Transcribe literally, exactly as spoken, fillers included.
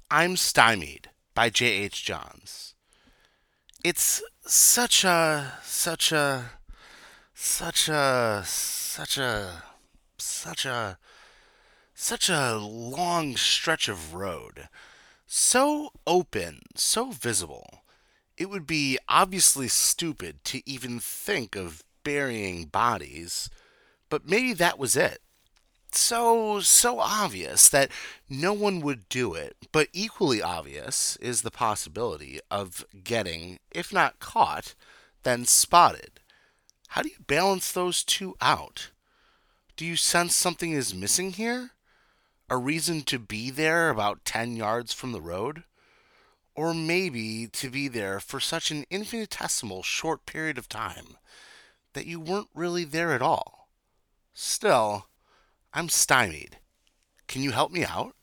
I'm Stymied by J H. Johns. It's such a, such a, such a, such a, such a, such a long stretch of road. So open, so visible. It would be obviously stupid to even think of burying bodies, but maybe that was it. So, so obvious that no one would do it, but equally obvious is the possibility of getting, if not caught, then spotted. How do you balance those two out? Do you sense something is missing here? A reason to be there about ten yards from the road? Or maybe to be there for such an infinitesimal short period of time that you weren't really there at all? Still, I'm stymied. Can you help me out?